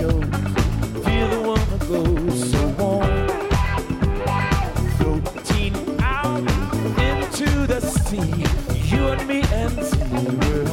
shadows. Feel the one that goes so warm. Floating out into the sea. You and me and the world.